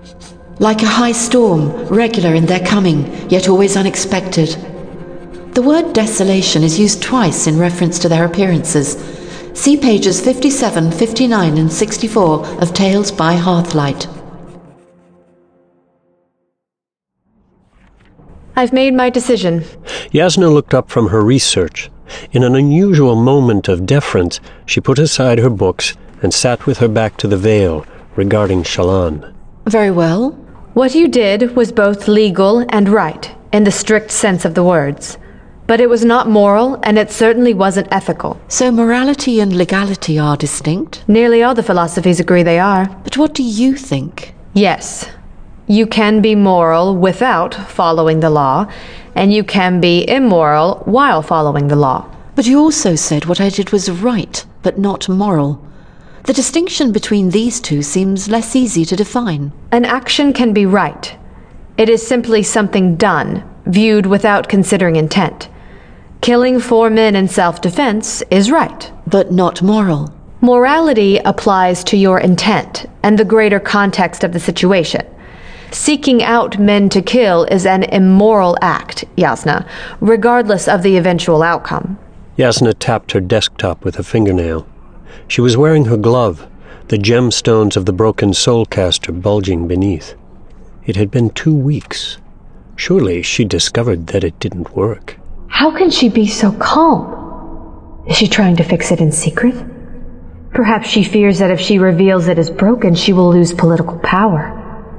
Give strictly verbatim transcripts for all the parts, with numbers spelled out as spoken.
Like a high storm, regular in their coming, yet always unexpected. The word desolation is used twice in reference to their appearances. See pages fifty-seven, fifty-nine and sixty-four of Tales by Hearthlight. I've made my decision. Yasna looked up from her research. In an unusual moment of deference, she put aside her books and sat with her back to the veil, regarding Shallan. Very well. What you did was both legal and right, in the strict sense of the words. But it was not moral, and it certainly wasn't ethical. So morality and legality are distinct? Nearly all the philosophies agree they are. But what do you think? Yes. You can be moral without following the law, and you can be immoral while following the law. But you also said what I did was right, but not moral. The distinction between these two seems less easy to define. An action can be right. It is simply something done, viewed without considering intent. Killing four men in self-defense is right. But not moral. Morality applies to your intent and the greater context of the situation. Seeking out men to kill is an immoral act, Yasna, regardless of the eventual outcome. Yasna tapped her desktop with a fingernail. She was wearing her glove, the gemstones of the broken soulcaster bulging beneath. It had been two weeks. Surely she discovered that it didn't work. How can she be so calm? Is she trying to fix it in secret? Perhaps she fears that if she reveals it is broken, she will lose political power.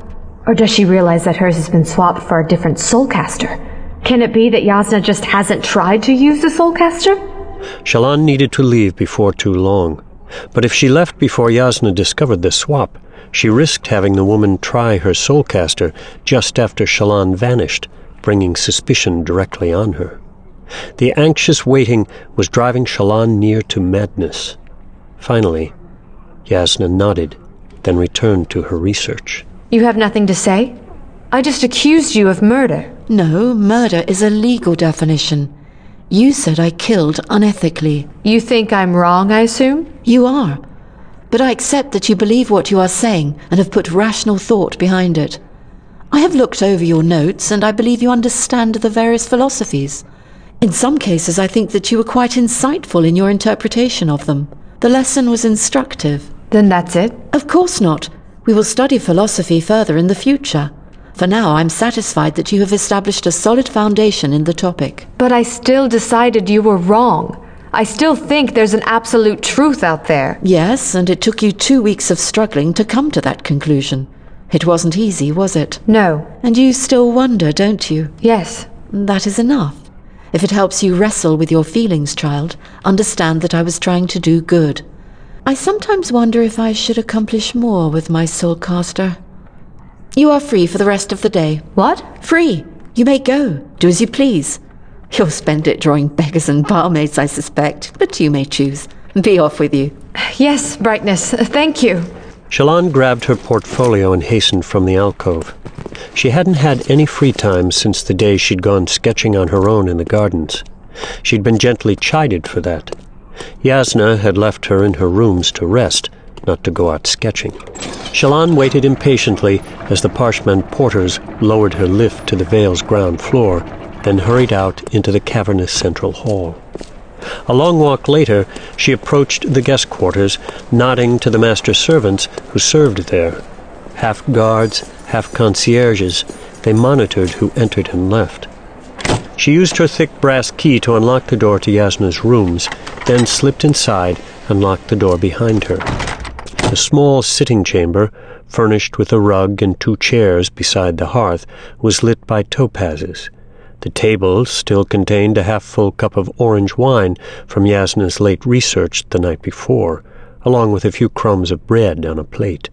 Or does she realize that hers has been swapped for a different soulcaster? Can it be that Yasna just hasn't tried to use the soulcaster? Shallan needed to leave before too long. But if she left before Yasna discovered the swap, she risked having the woman try her soulcaster just after Shallan vanished, bringing suspicion directly on her. The anxious waiting was driving Shallan near to madness. Finally, Yasna nodded, then returned to her research. You have nothing to say? I just accused you of murder. No, murder is a legal definition. You said I killed unethically. You think I'm wrong, I assume? You are. But I accept that you believe what you are saying and have put rational thought behind it. I have looked over your notes and I believe you understand the various philosophies. In some cases I think that you were quite insightful in your interpretation of them. The lesson was instructive. Then that's it? Of course not. We will study philosophy further in the future. For now, I'm satisfied that you have established a solid foundation in the topic. But I still decided you were wrong. I still think there's an absolute truth out there. Yes, and it took you two weeks of struggling to come to that conclusion. It wasn't easy, was it? No. And you still wonder, don't you? Yes. That is enough. If it helps you wrestle with your feelings, child, understand that I was trying to do good. I sometimes wonder if I should accomplish more with my soulcaster. You are free for the rest of the day. What? Free. You may go. Do as you please. You'll spend it drawing beggars and barmaids, I suspect, but you may choose. Be off with you. Yes, Brightness. Thank you. Shallan grabbed her portfolio and hastened from the alcove. She hadn't had any free time since the day she'd gone sketching on her own in the gardens. She'd been gently chided for that. Yasna had left her in her rooms to rest, not to go out sketching. Shallan waited impatiently as the Parshman porters lowered her lift to the Vale's ground floor, then hurried out into the cavernous central hall. A long walk later, she approached the guest quarters, nodding to the master servants who served there. Half guards, half concierges, they monitored who entered and left. She used her thick brass key to unlock the door to Yasna's rooms, then slipped inside and locked the door behind her. The small sitting chamber, furnished with a rug and two chairs beside the hearth, was lit by topazes. The table still contained a half-full cup of orange wine from Yasna's late research the night before, along with a few crumbs of bread on a plate.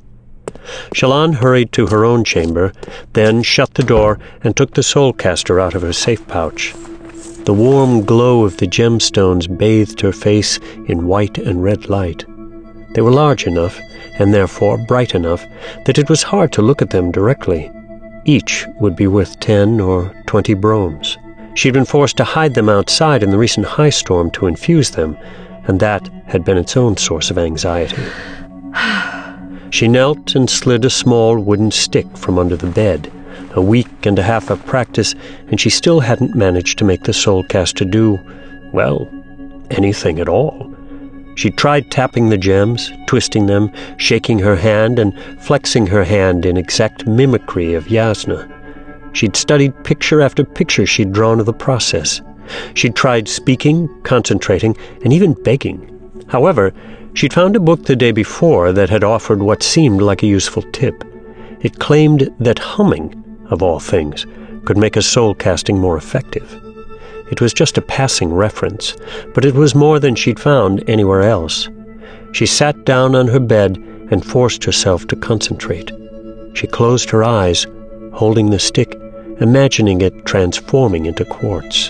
Shallan hurried to her own chamber, then shut the door and took the soulcaster out of her safe pouch. The warm glow of the gemstones bathed her face in white and red light. They were large enough, and therefore bright enough, that it was hard to look at them directly. Each would be worth ten or twenty bromes. She'd been forced to hide them outside in the recent high storm to infuse them, and that had been its own source of anxiety. She knelt and slid a small wooden stick from under the bed. A week and a half of practice, and she still hadn't managed to make the Soulcaster do, well, anything at all. She tried tapping the gems, twisting them, shaking her hand, and flexing her hand in exact mimicry of Yasna. She'd studied picture after picture she'd drawn of the process. She'd tried speaking, concentrating, and even begging. However, she'd found a book the day before that had offered what seemed like a useful tip. It claimed that humming, of all things, could make a soul casting more effective. It was just a passing reference, but it was more than she'd found anywhere else. She sat down on her bed and forced herself to concentrate. She closed her eyes, holding the stick, imagining it transforming into quartz.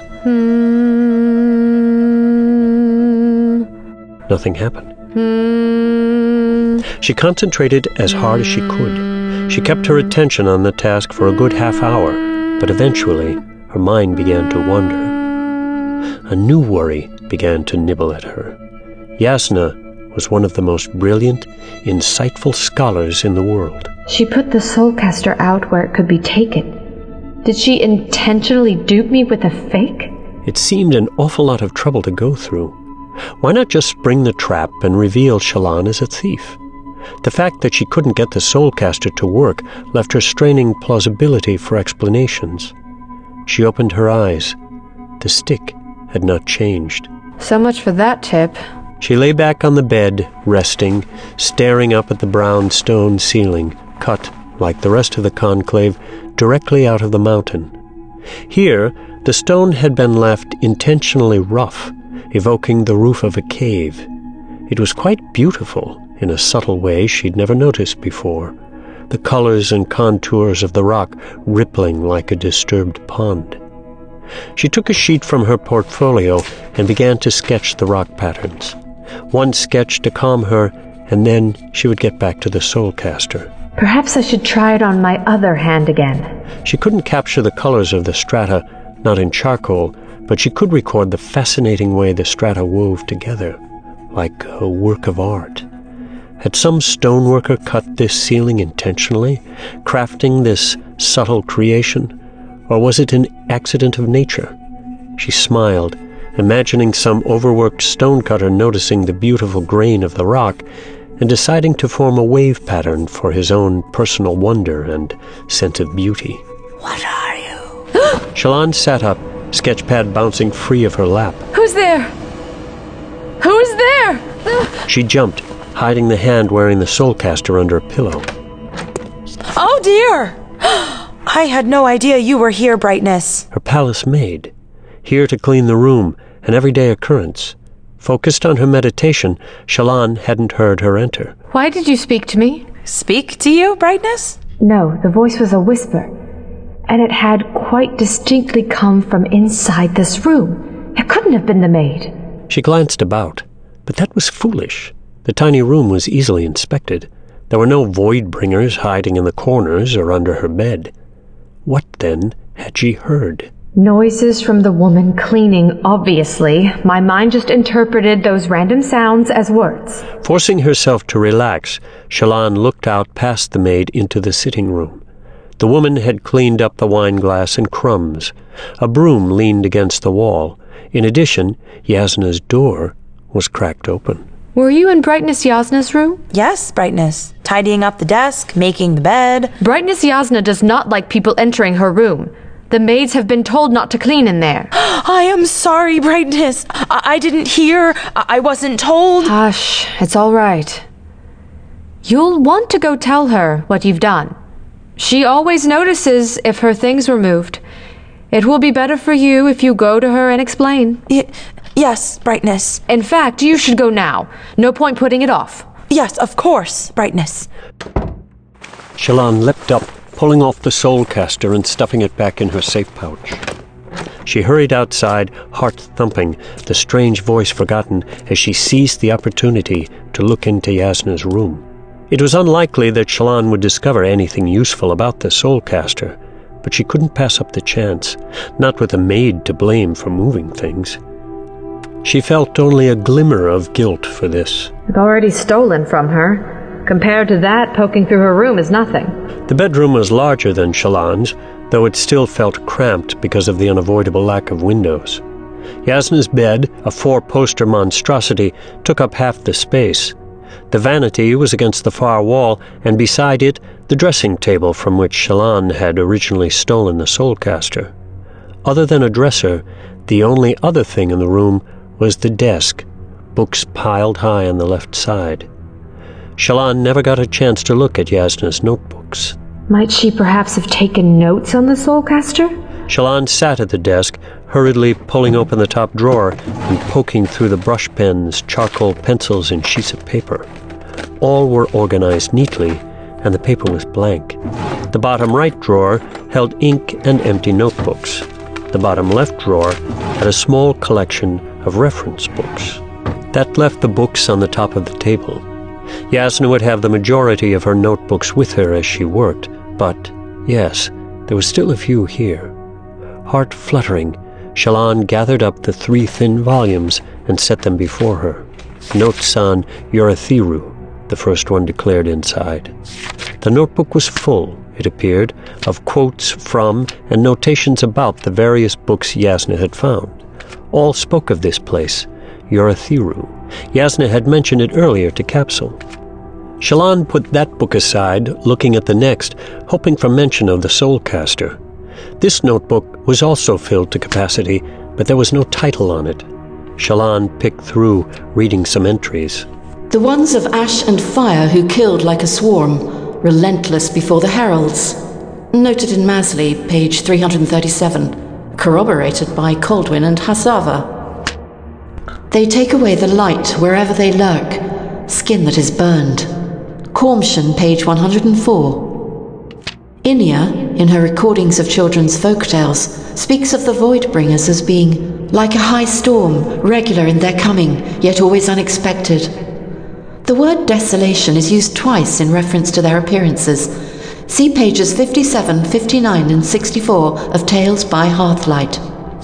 Hmm. Nothing happened. Hmm. She concentrated as hard as she could. She kept her attention on the task for a good half hour, but eventually her mind began to wander. A new worry began to nibble at her. Yasna was one of the most brilliant, insightful scholars in the world. She put the Soulcaster out where it could be taken. Did she intentionally dupe me with a fake? It seemed an awful lot of trouble to go through. Why not just spring the trap and reveal Shallan as a thief? The fact that she couldn't get the Soulcaster to work left her straining plausibility for explanations. She opened her eyes. The stick had not changed. So much for that tip. She lay back on the bed, resting, staring up at the brown stone ceiling, cut, like the rest of the conclave, directly out of the mountain. Here, the stone had been left intentionally rough, evoking the roof of a cave. It was quite beautiful, in a subtle way she'd never noticed before, the colors and contours of the rock rippling like a disturbed pond. She took a sheet from her portfolio and began to sketch the rock patterns. One sketch to calm her, and then she would get back to the Soulcaster. Perhaps I should try it on my other hand again. She couldn't capture the colors of the strata, not in charcoal, but she could record the fascinating way the strata wove together, like a work of art. Had some stoneworker cut this ceiling intentionally, crafting this subtle creation? Or was it an accident of nature? She smiled, imagining some overworked stonecutter noticing the beautiful grain of the rock and deciding to form a wave pattern for his own personal wonder and sense of beauty. What are you? Shallan sat up, sketchpad bouncing free of her lap. Who's there? Who's there? She jumped, hiding the hand wearing the Soulcaster under a pillow. Oh dear! I had no idea you were here, Brightness. Her palace maid, here to clean the room, an everyday occurrence. Focused on her meditation, Shallan hadn't heard her enter. Why did you speak to me? Speak to you, Brightness? No, the voice was a whisper, and it had quite distinctly come from inside this room. It couldn't have been the maid. She glanced about, but that was foolish. The tiny room was easily inspected. There were no void-bringers hiding in the corners or under her bed. What, then, had she heard? Noises from the woman cleaning, obviously. My mind just interpreted those random sounds as words. Forcing herself to relax, Shallan looked out past the maid into the sitting room. The woman had cleaned up the wine glass and crumbs. A broom leaned against the wall. In addition, Yasna's door was cracked open. Were you in Brightness Yasna's room? Yes, Brightness. Tidying up the desk, making the bed. Brightness Yasna does not like people entering her room. The maids have been told not to clean in there. I am sorry, Brightness. I, I didn't hear. I-, I wasn't told. Hush, it's all right. You'll want to go tell her what you've done. She always notices if her things were moved. It will be better for you if you go to her and explain. Y- yes, Brightness. In fact, you should go now. No point putting it off. Yes, of course, Brightness. Shallan leapt up, pulling off the Soulcaster and stuffing it back in her safe pouch. She hurried outside, heart thumping, the strange voice forgotten as she seized the opportunity to look into Yasna's room. It was unlikely that Shallan would discover anything useful about the Soulcaster, but she couldn't pass up the chance, not with a maid to blame for moving things. She felt only a glimmer of guilt for this. I've already stolen from her. Compared to that, poking through her room is nothing. The bedroom was larger than Shallan's, though it still felt cramped because of the unavoidable lack of windows. Yasna's bed, a four-poster monstrosity, took up half the space. The vanity was against the far wall, and beside it, the dressing table from which Shallan had originally stolen the Soulcaster. Other than a dresser, the only other thing in the room was the desk, books piled high on the left side. Shallan never got a chance to look at Yasna's notebooks. Might she perhaps have taken notes on the Soulcaster? Shallan sat at the desk, hurriedly pulling open the top drawer and poking through the brush pens, charcoal pencils, and sheets of paper. All were organized neatly, and the paper was blank. The bottom right drawer held ink and empty notebooks. The bottom left drawer had a small collection of reference books. That left the books on the top of the table. Yasna would have the majority of her notebooks with her as she worked, but, yes, there were still a few here. Heart fluttering, Shallan gathered up the three thin volumes and set them before her. Notes on Urithiru, the first one declared inside. The notebook was full, it appeared, of quotes from and notations about the various books Yasna had found. All spoke of this place, Urithiru. Yasna had mentioned it earlier to Capsule. Shallan put that book aside, looking at the next, hoping for mention of the Soulcaster. This notebook was also filled to capacity, but there was no title on it. Shallan picked through, reading some entries. The ones of ash and fire who killed like a swarm, relentless before the heralds. Noted in Masley, page three hundred thirty-seven, corroborated by Caldwin and Hassava. They take away the light wherever they lurk, skin that is burned. Cormshan, page one hundred four. Inia, in her recordings of children's folktales, speaks of the Voidbringers as being like a high storm, regular in their coming, yet always unexpected. The word desolation is used twice in reference to their appearances. See pages fifty-seven, fifty-nine, and sixty-four of Tales by Hearthlight.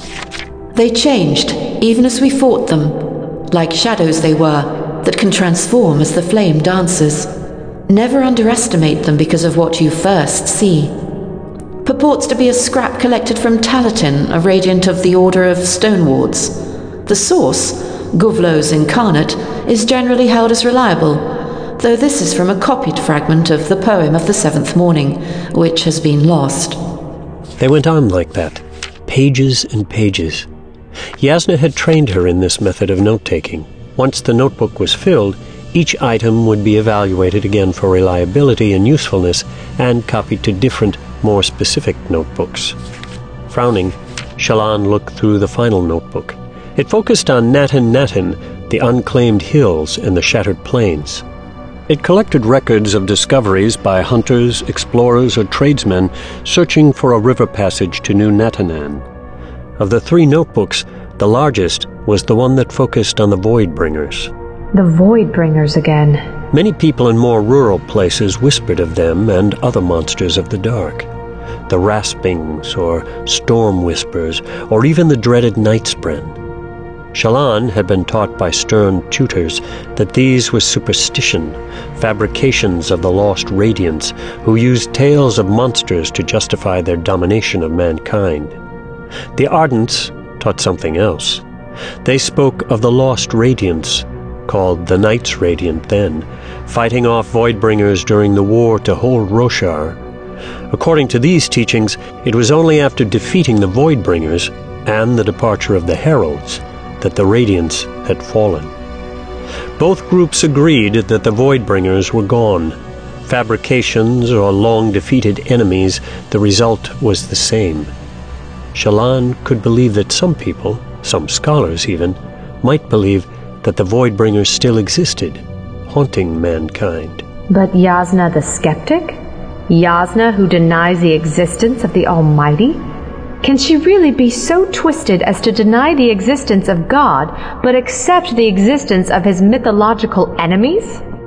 They changed, even as we fought them, like shadows they were, that can transform as the flame dances. Never underestimate them because of what you first see. Purports to be a scrap collected from Talatin, a radiant of the Order of Stonewards. The source, Guvlo's Incarnate, is generally held as reliable, though this is from a copied fragment of the poem of the Seventh Morning, which has been lost. They went on like that, pages and pages. Yasna had trained her in this method of note-taking. Once the notebook was filled, each item would be evaluated again for reliability and usefulness and copied to different, more specific notebooks. Frowning, Shallan looked through the final notebook. It focused on Natan Natan, the unclaimed hills and the shattered plains. It collected records of discoveries by hunters, explorers, or tradesmen searching for a river passage to New Natanan. Of the three notebooks, the largest was the one that focused on the Voidbringers. The Voidbringers again. Many people in more rural places whispered of them and other monsters of the dark. The Raspings, or Storm Whispers, or even the dreaded Nightspren. Shallan had been taught by stern tutors that these were superstition, fabrications of the lost Radiants, who used tales of monsters to justify their domination of mankind. The Ardents taught something else. They spoke of the lost Radiants, called the Knights Radiant then, fighting off Voidbringers during the war to hold Roshar. According to these teachings, it was only after defeating the Voidbringers and the departure of the Heralds that the Radiants had fallen. Both groups agreed that the Voidbringers were gone. Fabrications or long-defeated enemies, the result was the same. Shallan could believe that some people, some scholars even, might believe that the Voidbringers still existed, haunting mankind. But Yasna the skeptic? Yasna who denies the existence of the Almighty? Can she really be so twisted as to deny the existence of God, but accept the existence of his mythological enemies?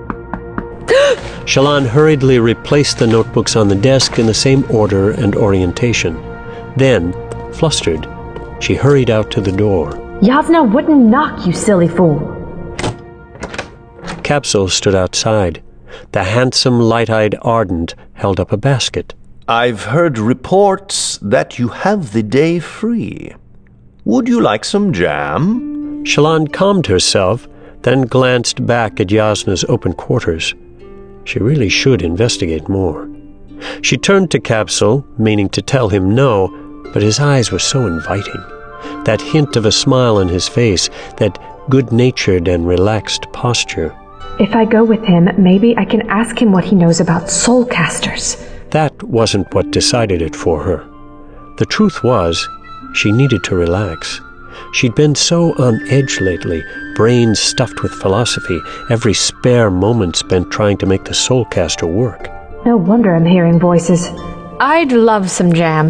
Shallan hurriedly replaced the notebooks on the desk in the same order and orientation. Then, flustered, she hurried out to the door. Yasna wouldn't knock, you silly fool. Capsule stood outside. The handsome, light-eyed Ardent held up a basket. I've heard reports that you have the day free. Would you like some jam? Shallan calmed herself, then glanced back at Jasnah's open quarters. She really should investigate more. She turned to Capsule, meaning to tell him no, but his eyes were so inviting. That hint of a smile on his face, that good-natured and relaxed posture. If I go with him, maybe I can ask him what he knows about soulcasters. That wasn't what decided it for her. The truth was, she needed to relax. She'd been so on edge lately, brains stuffed with philosophy, every spare moment spent trying to make the soulcaster work. No wonder I'm hearing voices. I'd love some jam.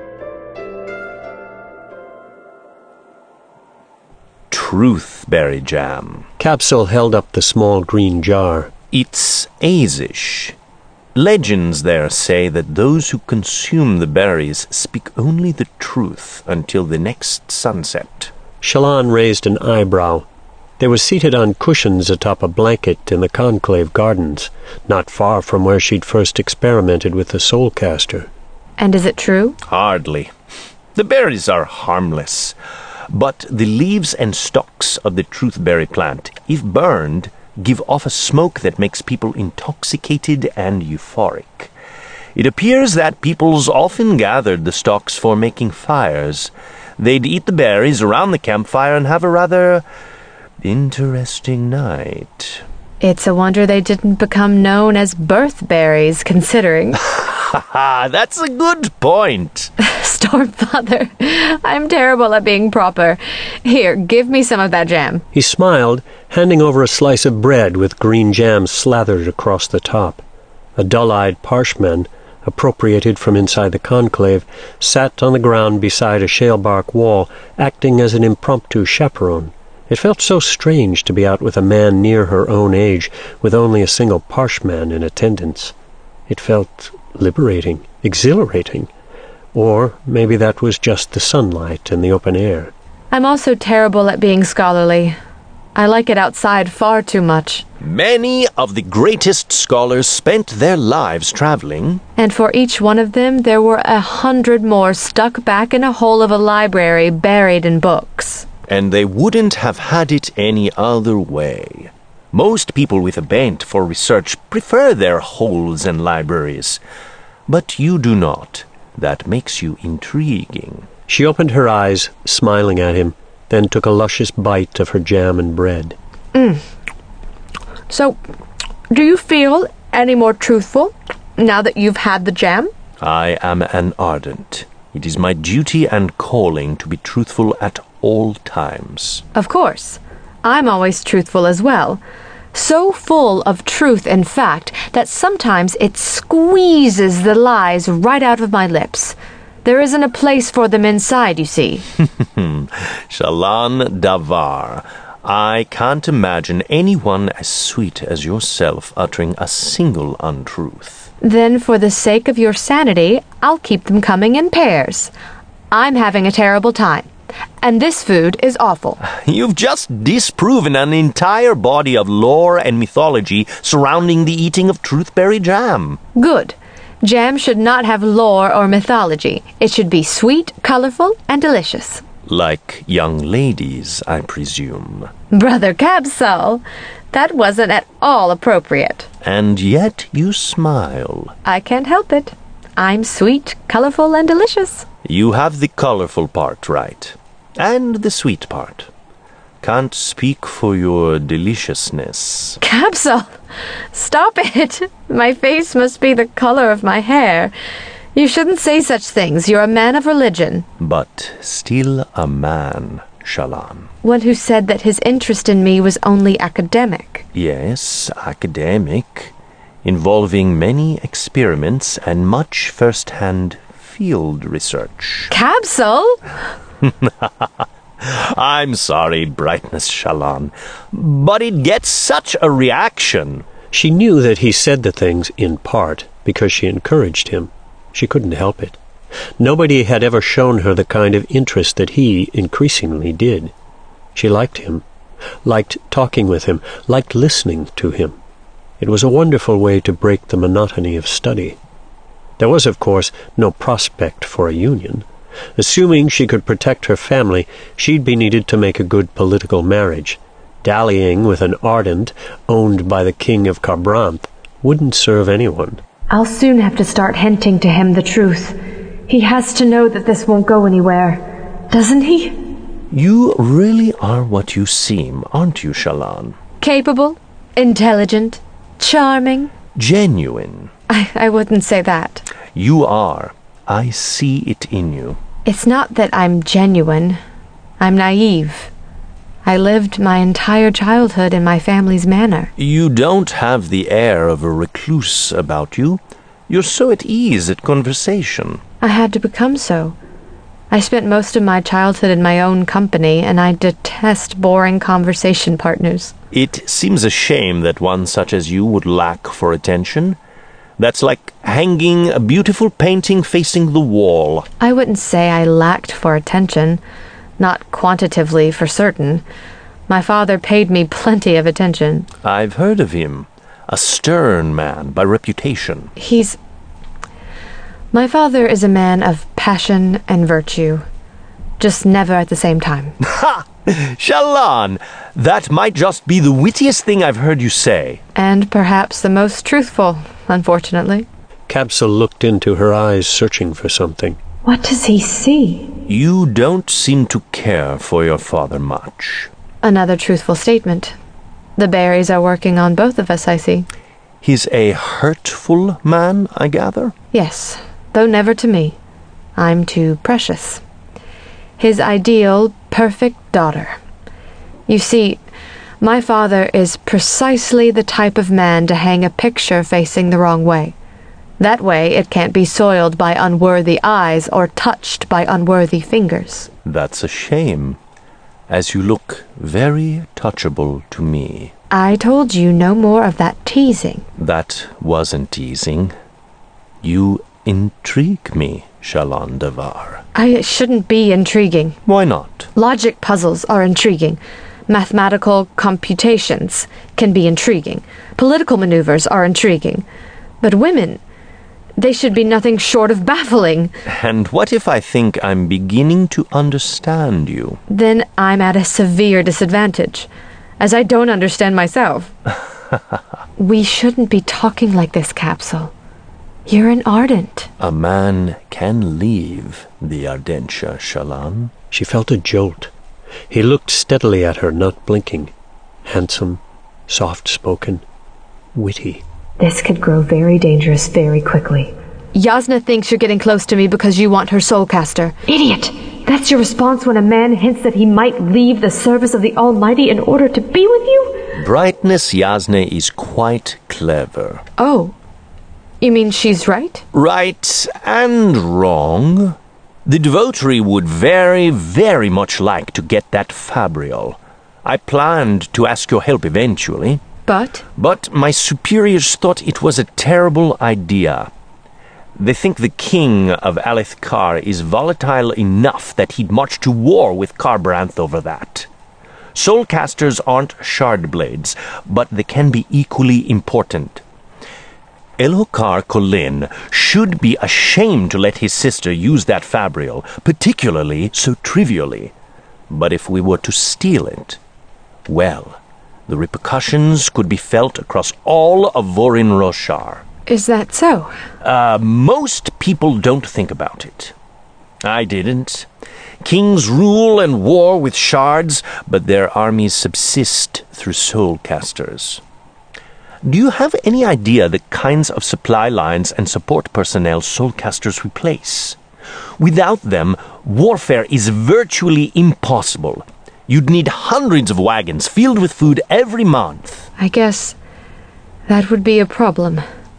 Truthberry jam. Capsule held up the small green jar. It's Azish. Legends there say that those who consume the berries speak only the truth until the next sunset. Shallan raised an eyebrow. They were seated on cushions atop a blanket in the Conclave Gardens, not far from where she'd first experimented with the soulcaster. And is it true? Hardly. The berries are harmless, but the leaves and stalks of the truthberry plant, if burned, give off a smoke that makes people intoxicated and euphoric. It appears that peoples often gathered the stalks for making fires. They'd eat the berries around the campfire and have a rather interesting night. It's a wonder they didn't become known as birthberries, considering. Ha! That's a good point. Stormfather, I'm terrible at being proper. Here, give me some of that jam. He smiled, handing over a slice of bread with green jam slathered across the top. A dull-eyed parshman, appropriated from inside the conclave, sat on the ground beside a shale-bark wall, acting as an impromptu chaperone. It felt so strange to be out with a man near her own age, with only a single parshman in attendance. It felt liberating, exhilarating. Or maybe that was just the sunlight and the open air. I'm also terrible at being scholarly. I like it outside far too much. Many of the greatest scholars spent their lives traveling. And for each one of them, there were a hundred more stuck back in a hole of a library buried in books. And they wouldn't have had it any other way. Most people with a bent for research prefer their holes and libraries. But you do not. That makes you intriguing. She opened her eyes, smiling at him, then took a luscious bite of her jam and bread. Mm. So, do you feel any more truthful now that you've had the jam? I am an Ardent. It is my duty and calling to be truthful at all times. Of course. I'm always truthful as well. So full of truth and fact that sometimes it squeezes the lies right out of my lips. There isn't a place for them inside, you see. Shallan Davar, I can't imagine anyone as sweet as yourself uttering a single untruth. Then for the sake of your sanity, I'll keep them coming in pairs. I'm having a terrible time. And this food is awful. You've just disproven an entire body of lore and mythology surrounding the eating of truthberry jam. Good. Jam should not have lore or mythology. It should be sweet, colorful, and delicious. Like young ladies, I presume. Brother Capsule, that wasn't at all appropriate. And yet you smile. I can't help it. I'm sweet, colorful, and delicious. You have the colorful part right. And the sweet part. Can't speak for your deliciousness. Capsule, stop it. My face must be the color of my hair. You shouldn't say such things. You're a man of religion. But still a man, Shallan. One who said that his interest in me was only academic. Yes, academic. Involving many experiments and much first-hand field research. Capsule? I'm sorry, Brightness Shallan, but it gets such a reaction. She knew that he said the things in part because she encouraged him. She couldn't help it. Nobody had ever shown her the kind of interest that he increasingly did. She liked him, liked talking with him, liked listening to him. It was a wonderful way to break the monotony of study. There was, of course, no prospect for a union. Assuming she could protect her family, she'd be needed to make a good political marriage. Dallying with an ardent, owned by the King of Kharbranth, wouldn't serve anyone. I'll soon have to start hinting to him the truth. He has to know that this won't go anywhere, doesn't he? You really are what you seem, aren't you, Shallan? Capable, intelligent, charming. Genuine. I, I wouldn't say that. You are. I see it in you. It's not that I'm genuine. I'm naive. I lived my entire childhood in my family's manor. You don't have the air of a recluse about you. You're so at ease at conversation. I had to become so. I spent most of my childhood in my own company, and I detest boring conversation partners. It seems a shame that one such as you would lack for attention. That's like hanging a beautiful painting facing the wall. I wouldn't say I lacked for attention. Not quantitatively, for certain. My father paid me plenty of attention. I've heard of him. A stern man by reputation. He's... My father is a man of passion and virtue. Just never at the same time. Ha! Shallan! That might just be the wittiest thing I've heard you say. And perhaps the most truthful, unfortunately. Kabsal looked into her eyes, searching for something. What does he see? You don't seem to care for your father much. Another truthful statement. The berries are working on both of us, I see. He's a hurtful man, I gather? Yes, though never to me. I'm too precious. His ideal, perfect daughter. You see, my father is precisely the type of man to hang a picture facing the wrong way. That way it can't be soiled by unworthy eyes or touched by unworthy fingers. That's a shame, as you look very touchable to me. I told you no more of that teasing. That wasn't teasing. You intrigue me, Shallan Davar. I shouldn't be intriguing. Why not? Logic puzzles are intriguing. Mathematical computations can be intriguing. Political maneuvers are intriguing. But women, they should be nothing short of baffling. And what if I think I'm beginning to understand you? Then I'm at a severe disadvantage, as I don't understand myself. We shouldn't be talking like this, Kabsal. You're an Ardent. A man can leave the Ardentia, Shallan. She felt a jolt. He looked steadily at her, not blinking. Handsome, soft-spoken, witty. This could grow very dangerous very quickly. Jasnah thinks you're getting close to me because you want her soulcaster. Idiot! That's your response when a man hints that he might leave the service of the Almighty in order to be with you? Brightness Jasnah is quite clever. Oh. You mean she's right? Right and wrong. The devotee would very, very much like to get that fabrial. I planned to ask your help eventually. But? But my superiors thought it was a terrible idea. They think the king of Alethkar is volatile enough that he'd march to war with Kharbranth over that. Soulcasters aren't shard blades, but they can be equally important. Elhokar Kholin should be ashamed to let his sister use that fabrial, particularly so trivially. But if we were to steal it, well, the repercussions could be felt across all of Vorin Roshar. Is that so? Uh, most people don't think about it. I didn't. Kings rule and war with shards, but their armies subsist through soulcasters. Do you have any idea the kinds of supply lines and support personnel soulcasters replace? Without them, warfare is virtually impossible. You'd need hundreds of wagons filled with food every month. I guess that would be a problem.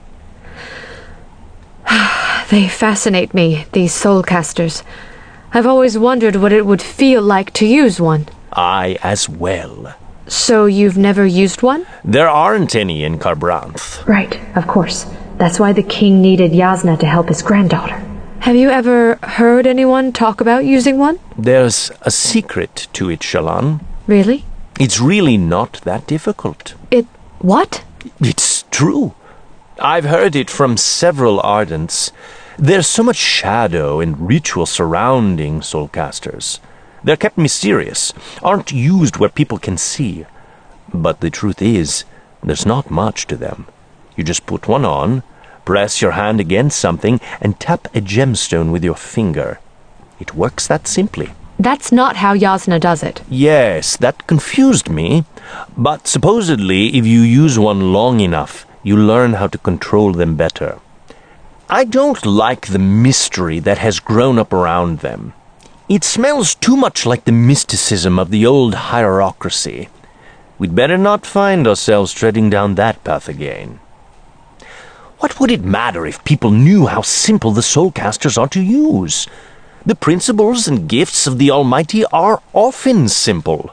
They fascinate me, these soulcasters. I've always wondered what it would feel like to use one. I as well. So you've never used one? There aren't any in Kharbranth. Right, of course. That's why the king needed Jasnah to help his granddaughter. Have you ever heard anyone talk about using one? There's a secret to it, Shallan. Really? It's really not that difficult. It... what? It's true. I've heard it from several Ardents. There's so much shadow and ritual surrounding soulcasters. They're kept mysterious, aren't used where people can see. But the truth is, there's not much to them. You just put one on, press your hand against something, and tap a gemstone with your finger. It works that simply. That's not how Yasna does it. Yes, that confused me. But supposedly, if you use one long enough, you learn how to control them better. I don't like the mystery that has grown up around them. It smells too much like the mysticism of the old hierarchy. We'd better not find ourselves treading down that path again. What would it matter if people knew how simple the soulcasters are to use? The principles and gifts of the Almighty are often simple.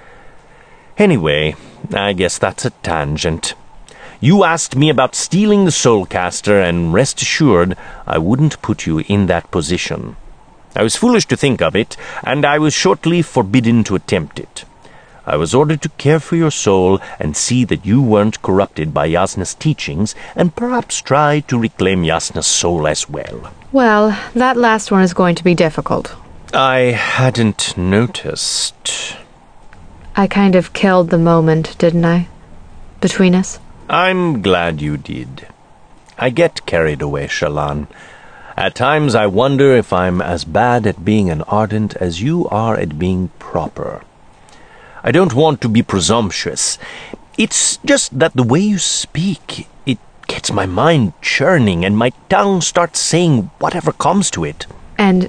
Anyway, I guess that's a tangent. You asked me about stealing the soulcaster, and rest assured, I wouldn't put you in that position. I was foolish to think of it, and I was shortly forbidden to attempt it. I was ordered to care for your soul and see that you weren't corrupted by Yasna's teachings, and perhaps try to reclaim Yasna's soul as well. Well, that last one is going to be difficult. I hadn't noticed. I kind of killed the moment, didn't I? Between us? I'm glad you did. I get carried away, Shallan. At times I wonder if I'm as bad at being an Ardent as you are at being proper. I don't want to be presumptuous. It's just that the way you speak, it gets my mind churning and my tongue starts saying whatever comes to it. And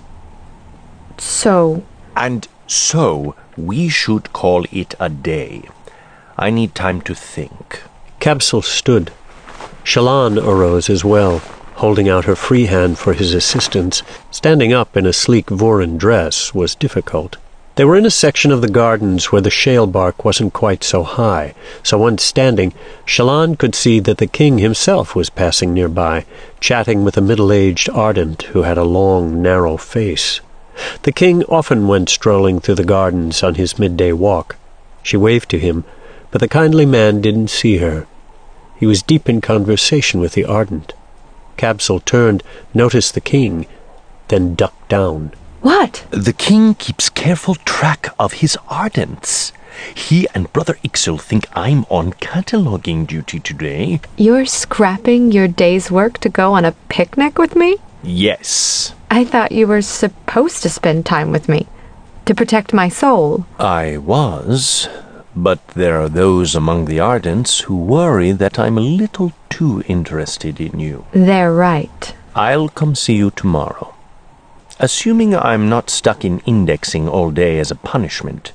so... And so, we should call it a day. I need time to think. Kabsal stood. Shallan arose as well, holding out her free hand for his assistance. Standing up in a sleek Vorin dress was difficult. They were in a section of the gardens where the shale bark wasn't quite so high, so once standing, Shallan could see that the king himself was passing nearby, chatting with a middle-aged Ardent who had a long, narrow face. The king often went strolling through the gardens on his midday walk. She waved to him, but the kindly man didn't see her. He was deep in conversation with the Ardent. Kabsal turned, noticed the king, then ducked down. What? The king keeps careful track of his Ardents. He and Brother Ixil think I'm on cataloging duty today. You're scrapping your day's work to go on a picnic with me? Yes. I thought you were supposed to spend time with me, to protect my soul. I was, but there are those among the Ardents who worry that I'm a little too interested in you. They're right. I'll come see you tomorrow. Assuming I'm not stuck in indexing all day as a punishment.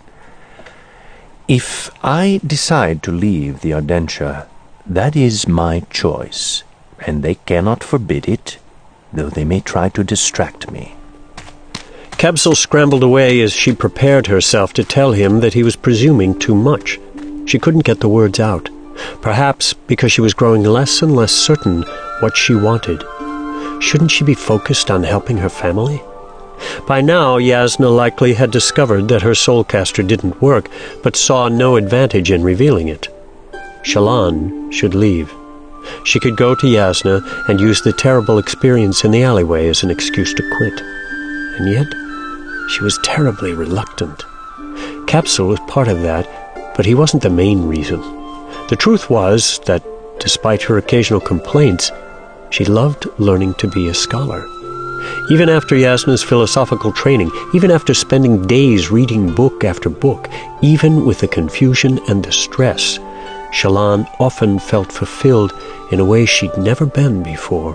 If I decide to leave the Ardentia, that is my choice, and they cannot forbid it, though they may try to distract me. Kabsal scrambled away as she prepared herself to tell him that he was presuming too much. She couldn't get the words out, perhaps because she was growing less and less certain what she wanted. Shouldn't she be focused on helping her family? By now, Yasna likely had discovered that her soulcaster didn't work, but saw no advantage in revealing it. Shallan should leave. She could go to Yasna and use the terrible experience in the alleyway as an excuse to quit. And yet, she was terribly reluctant. Kabsal was part of that, but he wasn't the main reason. The truth was that, despite her occasional complaints, she loved learning to be a scholar. Even after Yasna's philosophical training, even after spending days reading book after book, even with the confusion and the stress, Shallan often felt fulfilled in a way she'd never been before.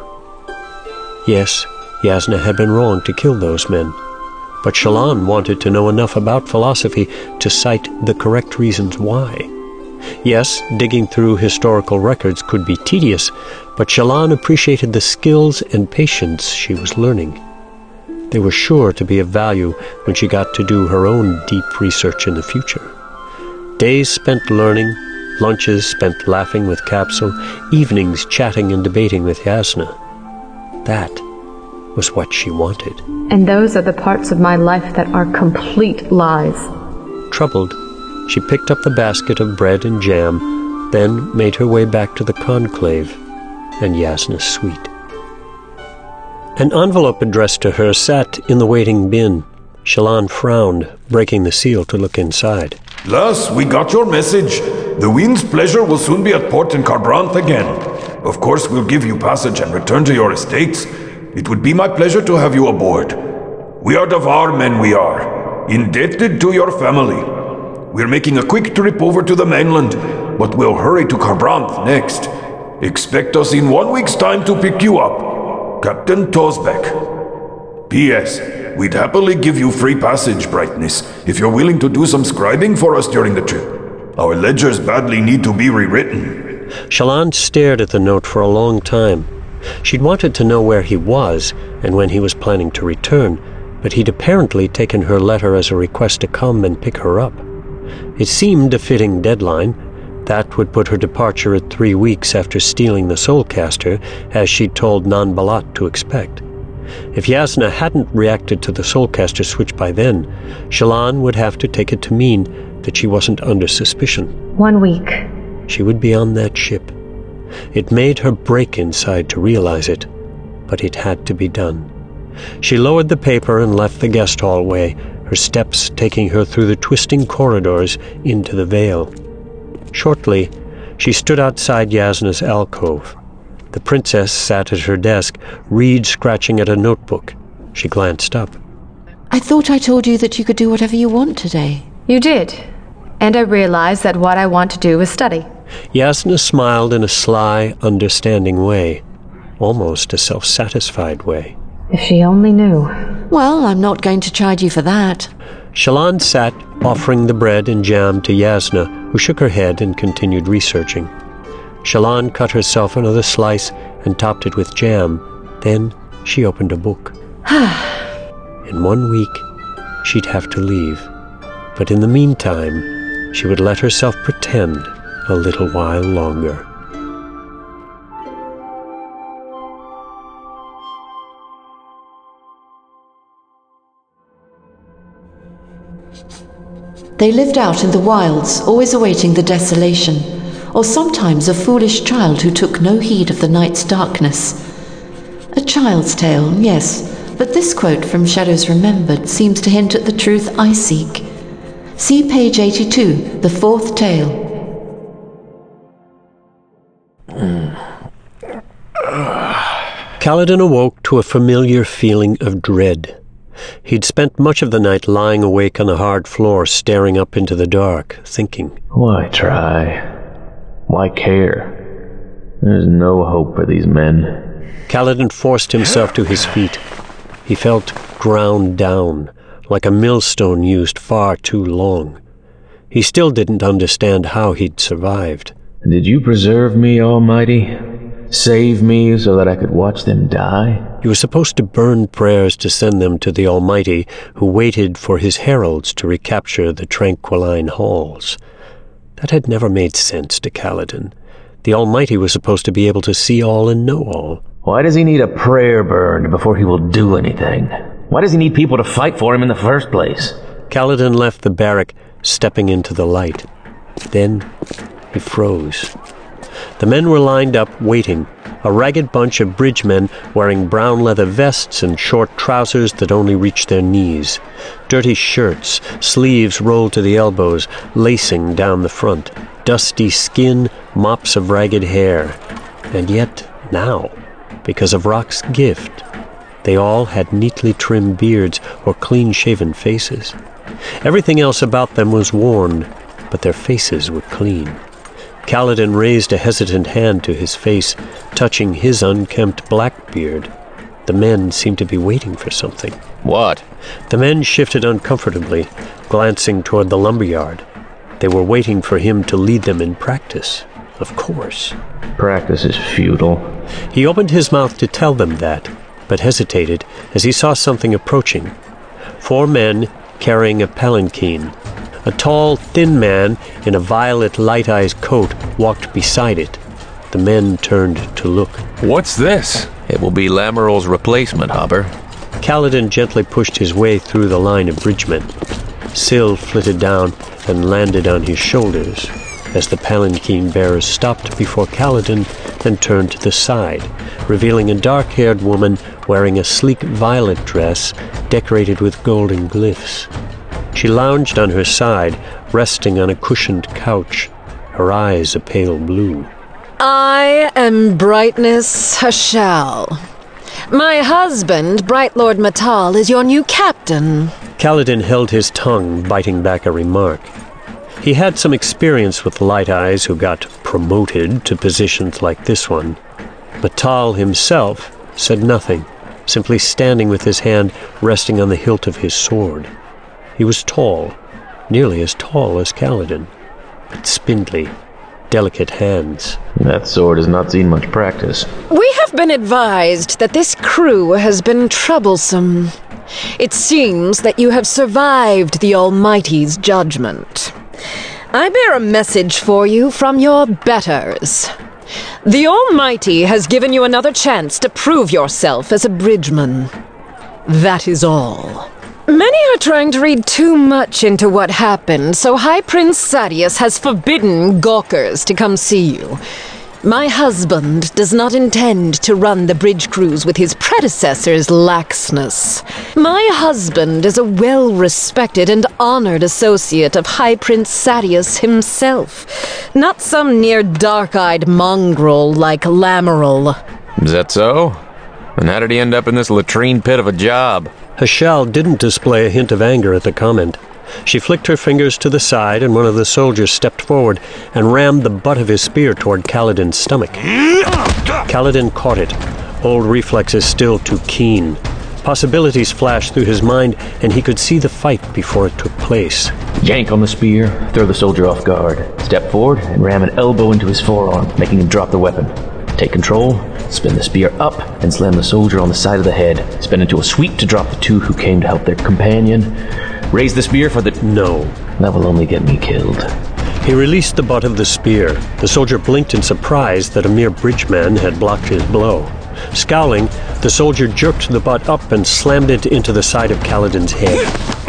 Yes, Yasna had been wrong to kill those men, but Shallan wanted to know enough about philosophy to cite the correct reasons why. Yes, digging through historical records could be tedious, but Shallan appreciated the skills and patience she was learning. They were sure to be of value when she got to do her own deep research in the future. Days spent learning, lunches spent laughing with Kabsal, evenings chatting and debating with Yasna. That was what she wanted. And those are the parts of my life that are complete lies. Troubled, she picked up the basket of bread and jam, then made her way back to the conclave and Yasna's suite. An envelope addressed to her sat in the waiting bin. Shallan frowned, breaking the seal to look inside. Lass, we got your message. The Wind's Pleasure will soon be at port in Kharbranth again. Of course, we'll give you passage and return to your estates. It would be my pleasure to have you aboard. We are Davar men, we are. Indebted to your family. We're making a quick trip over to the mainland, but we'll hurry to Kharbranth next. Expect us in one week's time to pick you up. Captain Tosbeck. P S. We'd happily give you free passage, Brightness, if you're willing to do some scribing for us during the trip. Our ledgers badly need to be rewritten. Shallan stared at the note for a long time. She'd wanted to know where he was and when he was planning to return, but he'd apparently taken her letter as a request to come and pick her up. It seemed a fitting deadline. That would put her departure at three weeks after stealing the Soulcaster, as she'd told Nan Balat to expect. If Yasna hadn't reacted to the Soulcaster switch by then, Shallan would have to take it to mean that she wasn't under suspicion. One week. She would be on that ship. It made her break inside to realize it, but it had to be done. She lowered the paper and left the guest hallway, her steps taking her through the twisting corridors into the Vale. Shortly, she stood outside Yasna's alcove. The princess sat at her desk, Reed scratching at a notebook. She glanced up. I thought I told you that you could do whatever you want today. You did. And I realized that what I want to do is study. Yasna smiled in a sly, understanding way, almost a self-satisfied way. If she only knew. Well, I'm not going to chide you for that. Shallan sat, offering the bread and jam to Yasna, who shook her head and continued researching. Shallan cut herself another slice and topped it with jam. Then she opened a book. In one week, she'd have to leave. But in the meantime, she would let herself pretend a little while longer. They lived out in the wilds, always awaiting the desolation, or sometimes a foolish child who took no heed of the night's darkness. A child's tale, yes, but this quote from Shadows Remembered seems to hint at the truth I seek. See page eighty-two, the fourth tale. Kaladin awoke to a familiar feeling of dread. He'd spent much of the night lying awake on the hard floor, staring up into the dark, thinking. Why try? Why care? There's no hope for these men. Kaladin forced himself to his feet. He felt ground down, like a millstone used far too long. He still didn't understand how he'd survived. Did you preserve me, Almighty? Save me so that I could watch them die? You were supposed to burn prayers to send them to the Almighty, who waited for his heralds to recapture the Tranquiline halls. That had never made sense to Kaladin. The Almighty was supposed to be able to see all and know all. Why does he need a prayer burned before he will do anything? Why does he need people to fight for him in the first place? Kaladin left the barrack, stepping into the light. Then he froze. The men were lined up, waiting, a ragged bunch of bridgemen wearing brown leather vests and short trousers that only reached their knees, dirty shirts, sleeves rolled to the elbows, lacing down the front, dusty skin, mops of ragged hair. And yet, now, because of Rock's gift, they all had neatly trimmed beards or clean-shaven faces. Everything else about them was worn, but their faces were clean. Kaladin raised a hesitant hand to his face, touching his unkempt black beard. The men seemed to be waiting for something. What? The men shifted uncomfortably, glancing toward the lumberyard. They were waiting for him to lead them in practice. Of course. Practice is futile. He opened his mouth to tell them that, but hesitated as he saw something approaching. Four men carrying a palanquin. A tall, thin man in a violet light-eyes coat walked beside it. The men turned to look. What's this? It will be Lameral's replacement, Hopper. Kaladin gently pushed his way through the line of bridgemen. Syl flitted down and landed on his shoulders, as the palanquin bearers stopped before Kaladin and turned to the side, revealing a dark-haired woman wearing a sleek violet dress decorated with golden glyphs. She lounged on her side, resting on a cushioned couch, her eyes a pale blue. I am Brightness Hashal. My husband, Bright Lord Matal, is your new captain. Kaladin held his tongue, biting back a remark. He had some experience with light eyes who got promoted to positions like this one. Matal himself said nothing, simply standing with his hand resting on the hilt of his sword. He was tall, nearly as tall as Kaladin, but spindly, delicate hands. That sword has not seen much practice. We have been advised that this crew has been troublesome. It seems that you have survived the Almighty's judgment. I bear a message for you from your betters. The Almighty has given you another chance to prove yourself as a bridgeman. That is all. Many are trying to read too much into what happened, so High Prince Sadeas has forbidden gawkers to come see you. My husband does not intend to run the bridge crews with his predecessor's laxness. My husband is a well-respected and honored associate of High Prince Sadeas himself, not some near dark-eyed mongrel like Lamoral. Is that so? And how did he end up in this latrine pit of a job? Hashal didn't display a hint of anger at the comment. She flicked her fingers to the side, and one of the soldiers stepped forward and rammed the butt of his spear toward Kaladin's stomach. Kaladin caught it, old reflexes still too keen. Possibilities flashed through his mind, and he could see the fight before it took place. Yank on the spear, throw the soldier off guard. Step forward and ram an elbow into his forearm, making him drop the weapon. Take control, spin the spear up, and slam the soldier on the side of the head. Spin into a sweep to drop the two who came to help their companion. Raise the spear for the... No. That will only get me killed. He released the butt of the spear. The soldier blinked in surprise that a mere bridgeman had blocked his blow. Scowling, the soldier jerked the butt up and slammed it into the side of Kaladin's head.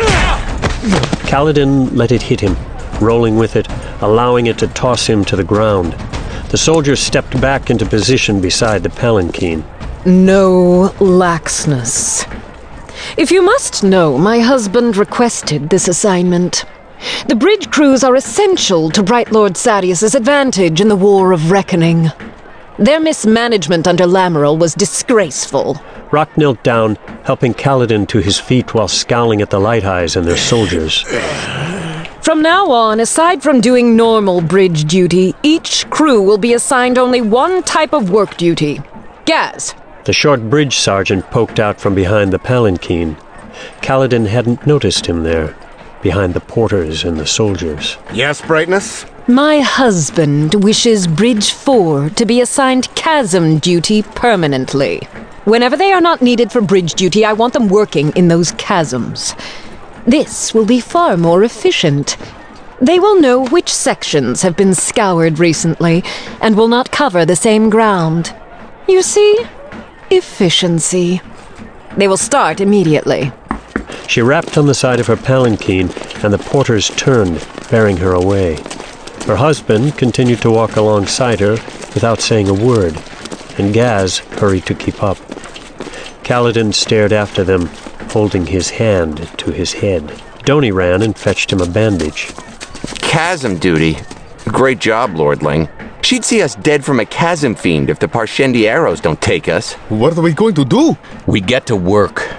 Kaladin let it hit him, rolling with it, allowing it to toss him to the ground. The soldier stepped back into position beside the palanquin. No laxness. If you must know, my husband requested this assignment. The bridge crews are essential to Bright Lord Sadeas' advantage in the War of Reckoning. Their mismanagement under Lamoral was disgraceful. Rock knelt down, helping Kaladin to his feet while scowling at the light eyes and their soldiers. From now on, aside from doing normal bridge duty, each crew will be assigned only one type of work duty. Gaz. The short bridge sergeant poked out from behind the palanquin. Kaladin hadn't noticed him there, behind the porters and the soldiers. Yes, Brightness? My husband wishes Bridge four to be assigned chasm duty permanently. Whenever they are not needed for bridge duty, I want them working in those chasms. This will be far more efficient. They will know which sections have been scoured recently and will not cover the same ground. You see? Efficiency. They will start immediately. She rapped on the side of her palanquin, and the porters turned, bearing her away. Her husband continued to walk alongside her without saying a word, and Gaz hurried to keep up. Kaladin stared after them, holding his hand to his head. Doni ran and fetched him a bandage. Chasm duty? Great job, Lordling. She'd see us dead from a chasm fiend if the Parshendi arrows don't take us. What are we going to do? We get to work.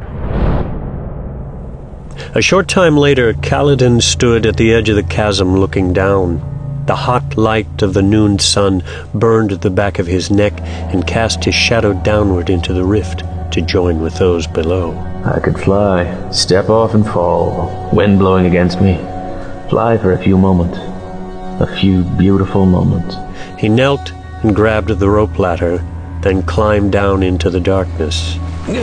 A short time later, Kaladin stood at the edge of the chasm looking down. The hot light of the noon sun burned the back of his neck and cast his shadow downward into the rift to join with those below. I could fly, step off and fall, wind blowing against me. Fly for a few moments. A few beautiful moments. He knelt and grabbed the rope ladder, then climbed down into the darkness.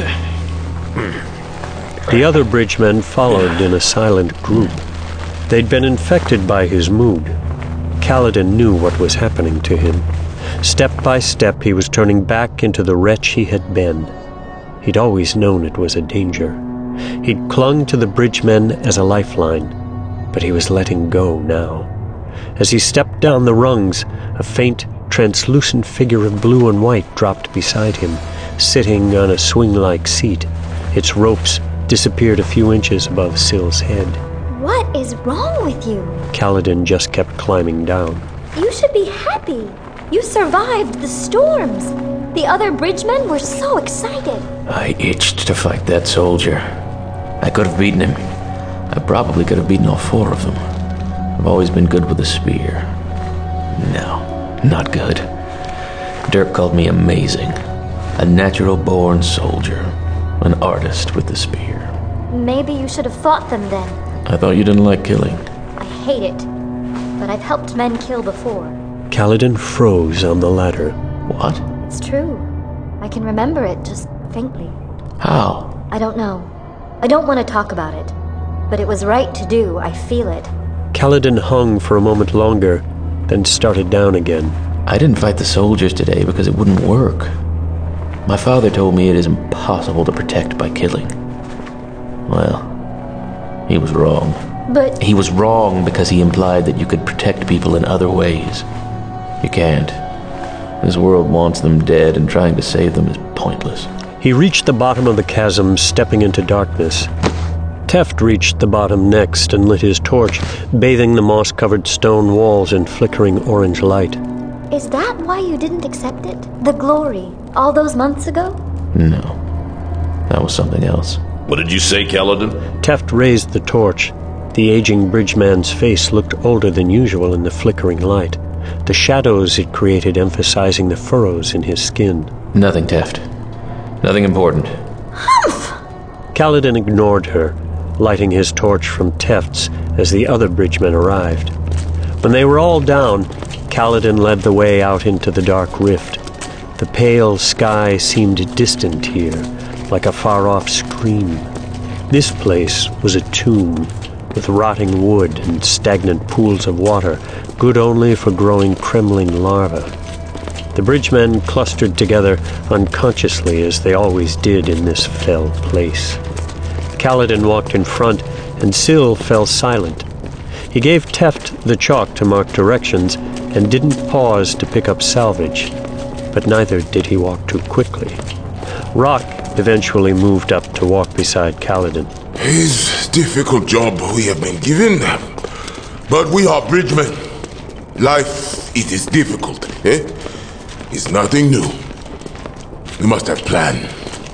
The other bridgemen followed in a silent group. They'd been infected by his mood. Kaladin knew what was happening to him. Step by step, he was turning back into the wretch he had been. He'd always known it was a danger. He'd clung to the bridgemen as a lifeline, but he was letting go now. As he stepped down the rungs, a faint, translucent figure of blue and white dropped beside him, sitting on a swing-like seat. Its ropes disappeared a few inches above Syl's head. What is wrong with you? Kaladin just kept climbing down. You should be happy. You survived the storms. The other bridgemen were so excited. I itched to fight that soldier. I could have beaten him. I probably could have beaten all four of them. I've always been good with a spear. No, not good. Dirk called me amazing. A natural-born soldier. An artist with the spear. Maybe you should have fought them then. I thought you didn't like killing. I hate it, but I've helped men kill before. Kaladin froze on the ladder. What? It's true. I can remember it just faintly. How? I don't know. I don't want to talk about it. But it was right to do. I feel it. Kaladin hung for a moment longer, then started down again. I didn't fight the soldiers today because it wouldn't work. My father told me it is impossible to protect by killing. Well, he was wrong. But... He was wrong because he implied that you could protect people in other ways. You can't. This world wants them dead, and trying to save them is pointless. He reached the bottom of the chasm, stepping into darkness. Teft reached the bottom next and lit his torch, bathing the moss-covered stone walls in flickering orange light. Is that why you didn't accept it? The glory, all those months ago? No. That was something else. What did you say, Kaladin? Teft raised the torch. The aging bridgeman's face looked older than usual in the flickering light, the shadows it created emphasizing the furrows in his skin. Nothing, Teft. Nothing important. Humph! Kaladin ignored her, lighting his torch from Teft's as the other bridgemen arrived. When they were all down, Kaladin led the way out into the dark rift. The pale sky seemed distant here, like a far-off scream. This place was a tomb, with rotting wood and stagnant pools of water, good only for growing Kremling larvae. The bridgemen clustered together unconsciously, as they always did in this fell place. Kaladin walked in front, and Syl fell silent. He gave Teft the chalk to mark directions, and didn't pause to pick up salvage. But neither did he walk too quickly. Rock eventually moved up to walk beside Kaladin. It's a difficult job we have been given, but we are bridgemen. Life, it is difficult, eh? It's nothing new. We must have plan.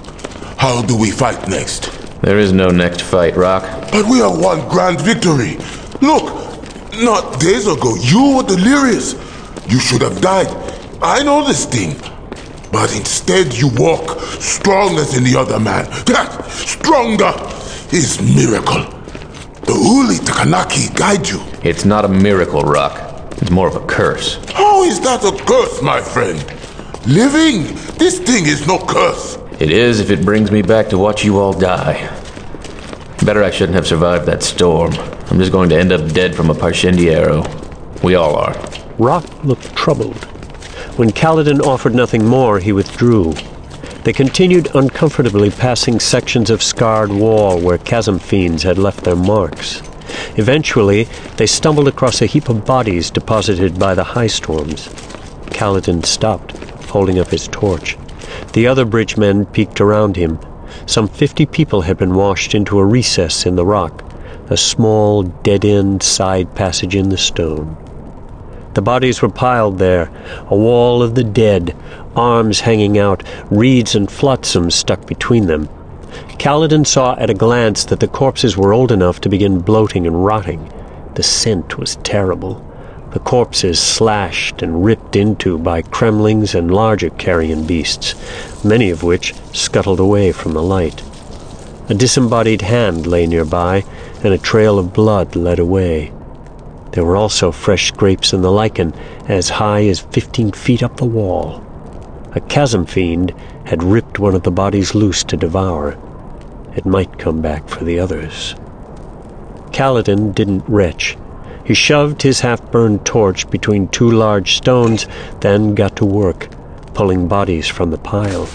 How do we fight next? There is no next fight, Rock. But we have won grand victory. Look, not days ago, you were delirious. You should have died. I know this thing. But instead you walk strong as any other man. That stronger is miracle. The Uli Takanaki guide you. It's not a miracle, Rock. It's more of a curse. How is that a curse, my friend? Living, this thing is no curse. It is if it brings me back to watch you all die. Better I shouldn't have survived that storm. I'm just going to end up dead from a Parshendi arrow. We all are. Rock looked troubled. When Kaladin offered nothing more, he withdrew. They continued uncomfortably, passing sections of scarred wall where chasm fiends had left their marks. Eventually, they stumbled across a heap of bodies deposited by the high storms. Kaladin stopped, holding up his torch. The other bridgemen peeked around him. Some fifty people had been washed into a recess in the rock, a small, dead-end side passage in the stone. The bodies were piled there, a wall of the dead, arms hanging out, reeds and flotsam stuck between them. Kaladin saw at a glance that the corpses were old enough to begin bloating and rotting. The scent was terrible. The corpses slashed and ripped into by Kremlings and larger carrion beasts, many of which scuttled away from the light. A disembodied hand lay nearby, and a trail of blood led away. There were also fresh scrapes in the lichen, as high as fifteen feet up the wall. A chasm fiend had ripped one of the bodies loose to devour. It might come back for the others. Kaladin didn't retch. He shoved his half-burned torch between two large stones, then got to work, pulling bodies from the pile.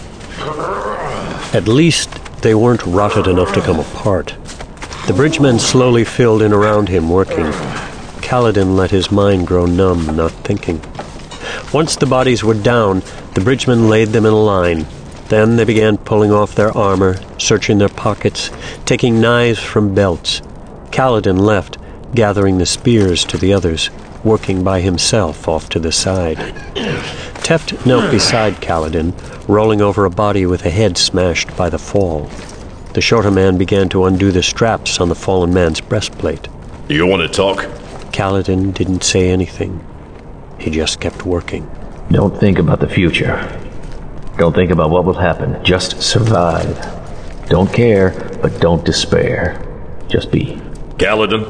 At least they weren't rotted enough to come apart. The bridgemen slowly filled in around him, working. Kaladin let his mind grow numb, not thinking. Once the bodies were down, the bridgemen laid them in a line. Then they began pulling off their armor, searching their pockets, taking knives from belts. Kaladin left, gathering the spears to the others, working by himself off to the side. Teft knelt beside Kaladin, rolling over a body with a head smashed by the fall. The shorter man began to undo the straps on the fallen man's breastplate. You want to talk? Kaladin didn't say anything. He just kept working. Don't think about the future. Don't think about what will happen. Just survive. Don't care, but don't despair. Just be. Kaladin?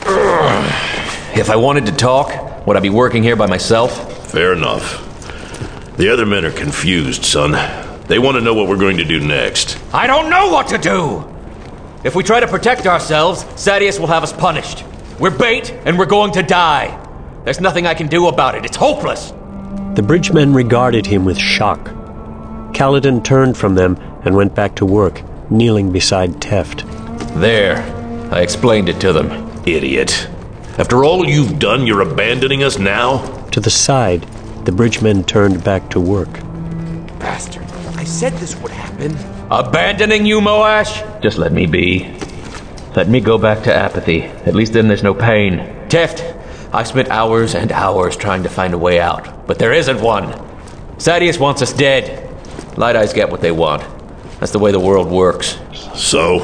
If I wanted to talk, would I be working here by myself? Fair enough. The other men are confused, son. They want to know what we're going to do next. I don't know what to do! If we try to protect ourselves, Sadeas will have us punished. We're bait, and we're going to die. There's nothing I can do about it. It's hopeless. The bridgemen regarded him with shock. Kaladin turned from them and went back to work, kneeling beside Teft. There. I explained it to them. Idiot. After all you've done, you're abandoning us now? To the side, the bridgemen turned back to work. Bastard. I said this would happen. Abandoning you, Moash? Just let me be. Let me go back to apathy. At least then there's no pain. Teft, I spent hours and hours trying to find a way out, but there isn't one. Sadeas wants us dead. Light Eyes get what they want. That's the way the world works. So?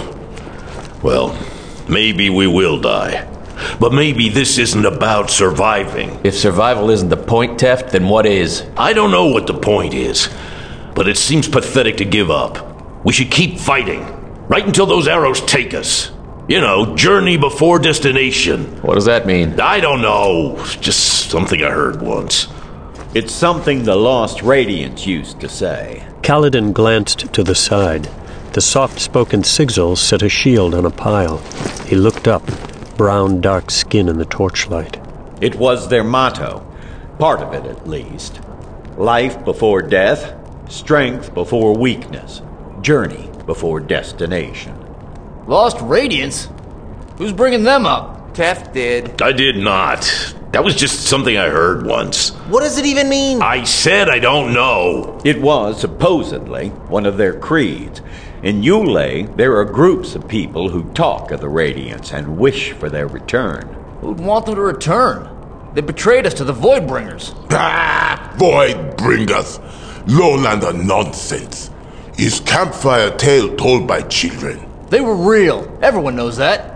Well, maybe we will die. But maybe this isn't about surviving. If survival isn't the point, Teft, then what is? I don't know what the point is, but it seems pathetic to give up. We should keep fighting, right until those arrows take us. You know, journey before destination. What does that mean? I don't know. Just something I heard once. It's something the Lost Radiants used to say. Kaladin glanced to the side. The soft-spoken Sigzil set a shield on a pile. He looked up, brown dark skin in the torchlight. It was their motto. Part of it, at least. Life before death, strength before weakness, journey before destination. Lost Radiants? Who's bringing them up? Teft did. I did not. That was just something I heard once. What does it even mean? I said I don't know. It was, supposedly, one of their creeds. In Yule, there are groups of people who talk of the Radiants and wish for their return. Who'd want them to return? They betrayed us to the Voidbringers. Ah! Voidbringers! Lowlander nonsense. Is campfire tale told by children? They were real. Everyone knows that.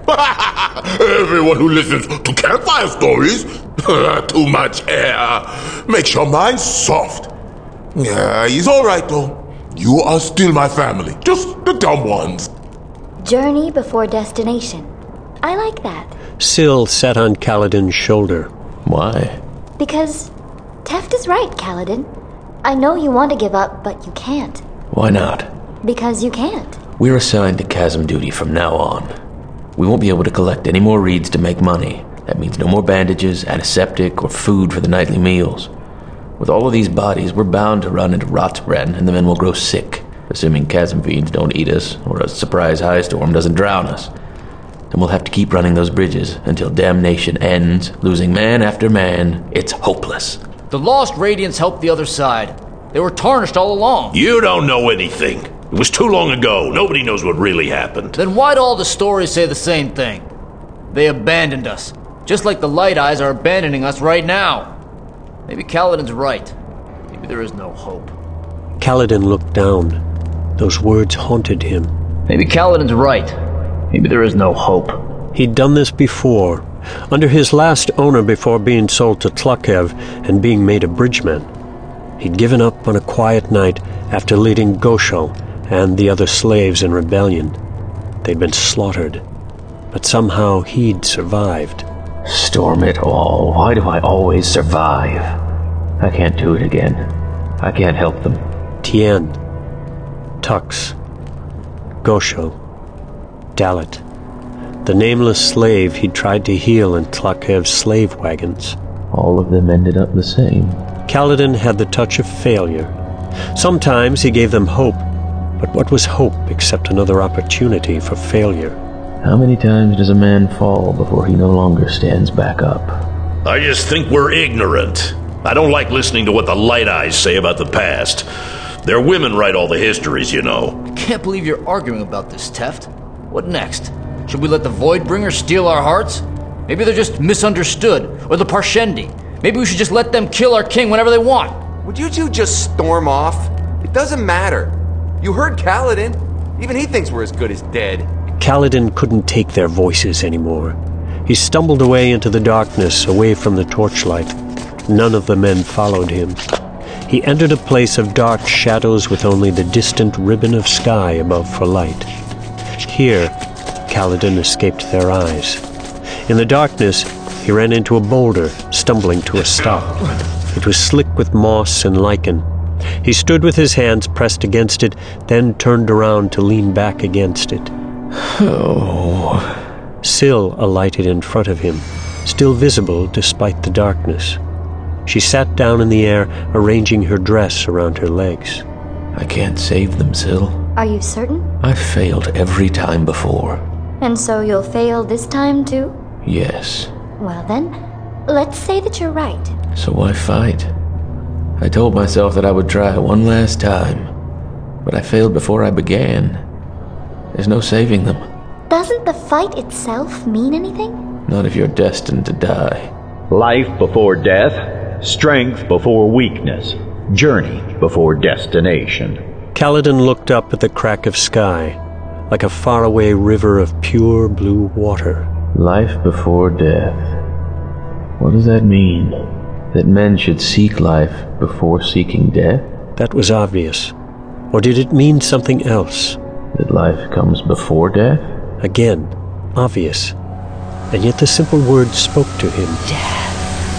Everyone who listens to campfire stories? Too much air. Makes your mind soft. Yeah, he's all right, though. You are still my family. Just the dumb ones. Journey before destination. I like that. Syl sat on Kaladin's shoulder. Why? Because Teft is right, Kaladin. I know you want to give up, but you can't. Why not? Because you can't. We're assigned to chasm duty from now on. We won't be able to collect any more reeds to make money. That means no more bandages, antiseptic, or food for the nightly meals. With all of these bodies, we're bound to run into Rotsbren, and the men will grow sick, assuming chasm fiends don't eat us, or a surprise high storm doesn't drown us. Then we'll have to keep running those bridges until damnation ends, losing man after man. It's hopeless. The Lost Radiants helped the other side. They were tarnished all along. You don't know anything. It was too long ago. Nobody knows what really happened. Then why do all the stories say the same thing? They abandoned us, just like the Light Eyes are abandoning us right now. Maybe Kaladin's right. Maybe there is no hope. Kaladin looked down. Those words haunted him. Maybe Kaladin's right. Maybe there is no hope. He'd done this before, under his last owner before being sold to Tla'Kev and being made a bridgeman. He'd given up on a quiet night after leading Goshal and the other slaves in rebellion. They'd been slaughtered, but somehow he'd survived. Storm it all. Why do I always survive? I can't do it again. I can't help them. Tien, Tux, Goshal, Dalit, the nameless slave he'd tried to heal in Tla'Kev's slave wagons. All of them ended up the same. Kaladin had the touch of failure. Sometimes he gave them hope, but what was hope except another opportunity for failure? How many times does a man fall before he no longer stands back up? I just think we're ignorant. I don't like listening to what the Light Eyes say about the past. Their women write all the histories, you know. Can't believe you're arguing about this, Teft. What next? Should we let the Voidbringer steal our hearts? Maybe they're just misunderstood, or the Parshendi. Maybe we should just let them kill our king whenever they want. Would you two just storm off? It doesn't matter. You heard Kaladin. Even he thinks we're as good as dead. Kaladin couldn't take their voices anymore. He stumbled away into the darkness, away from the torchlight. None of the men followed him. He entered a place of dark shadows with only the distant ribbon of sky above for light. Here, Kaladin escaped their eyes. In the darkness, he ran into a boulder, stumbling to a stop. It was slick with moss and lichen. He stood with his hands pressed against it, then turned around to lean back against it. Oh. Syl alighted in front of him, still visible despite the darkness. She sat down in the air, arranging her dress around her legs. I can't save them, Syl. Are you certain? I've failed every time before. And so you'll fail this time too? Yes. Well then, let's say that you're right. So why fight? I told myself that I would try one last time, but I failed before I began. There's no saving them. Doesn't the fight itself mean anything? Not if you're destined to die. Life before death, strength before weakness, journey before destination. Kaladin looked up at the crack of sky, like a faraway river of pure blue water. Life before death. What does that mean? That men should seek life before seeking death? That was obvious. Or did it mean something else? That life comes before death? Again, obvious. And yet the simple words spoke to him. Death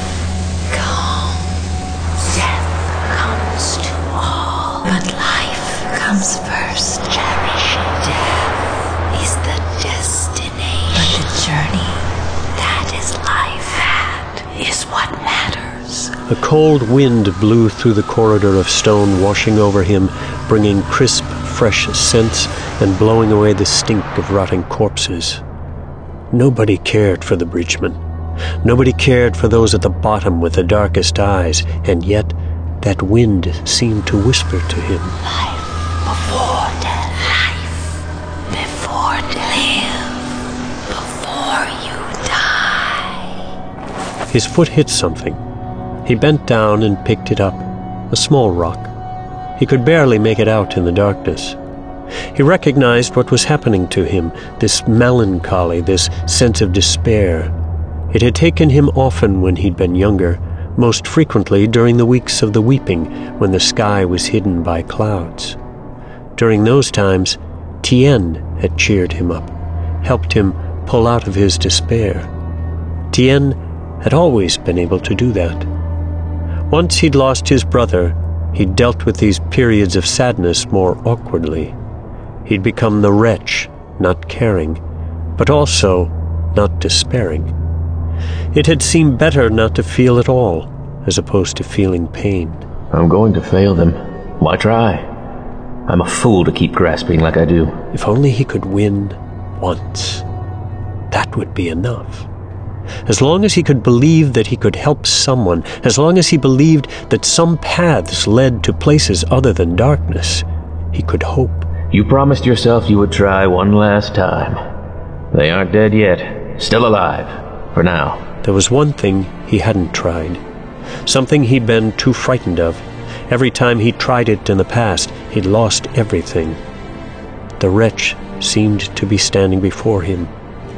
comes. Death comes to all. But life comes first. Cherish death is the destination. But the journey, that is life. That is what matters. A cold wind blew through the corridor of stone, washing over him, bringing crisp, fresh scents and blowing away the stink of rotting corpses. Nobody cared for the bridgemen. Nobody cared for those at the bottom with the darkest eyes, and yet that wind seemed to whisper to him. Life before death. Life before death. Live before you die. His foot hit something. He bent down and picked it up, a small rock. He could barely make it out in the darkness. He recognized what was happening to him, this melancholy, this sense of despair. It had taken him often when he'd been younger, most frequently during the weeks of the weeping, when the sky was hidden by clouds. During those times, Tien had cheered him up, helped him pull out of his despair. Tien had always been able to do that. Once he'd lost his brother, he'd dealt with these periods of sadness more awkwardly. He'd become the wretch, not caring, but also not despairing. It had seemed better not to feel at all, as opposed to feeling pain. I'm going to fail them. Why try? I'm a fool to keep grasping like I do. If only he could win once. That would be enough. As long as he could believe that he could help someone, as long as he believed that some paths led to places other than darkness, he could hope. You promised yourself you would try one last time. They aren't dead yet. Still alive. For now. There was one thing he hadn't tried. Something he'd been too frightened of. Every time he tried it in the past, he'd lost everything. The wretch seemed to be standing before him.